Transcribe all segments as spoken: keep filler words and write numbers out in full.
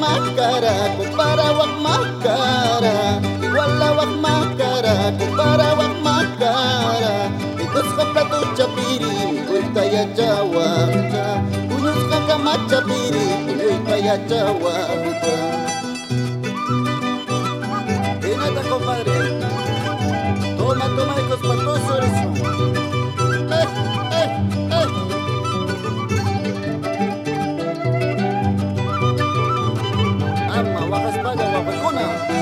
makara, kumpara wak makara. Igual la wak makara, kumpara wak makara. Ikos ka plato chapiri, uy kaya jawa ja. Unyos ka kamat chapiri, uy kaya jawa ja. Venata compadre, toma, toma estos patos. Eh, eh, eh. Ama, wakas pada, wakas kuna.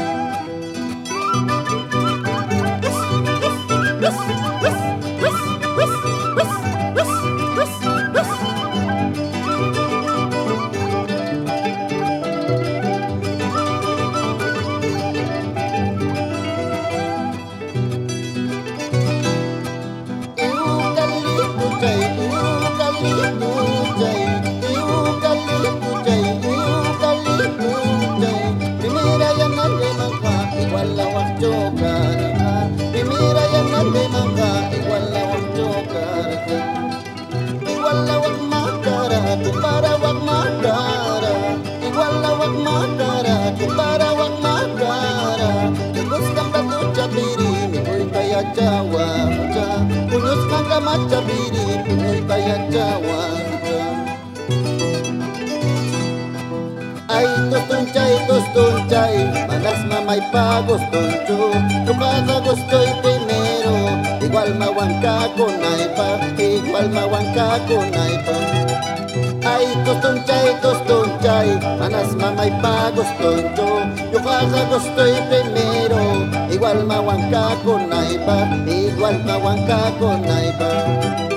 Kumpara wak makara, igual la wak makara, kumpara wak makara. Ikos kang plato chapiri, uy kaya jawa ja. Unyos kang kamat chapiri, uy kaya jawa ja. Ay tostonchay, tostonchay, manas mamay pagos toncho. Tukaka gustoy primero, igual mawangka konay pa, igual mawangka konay pa. Ay tostonchay, tostonchay, manas mamay pagos toncho. Tukaka gustoy primero, igual mawangka konay pa, igual mawangka konay pa.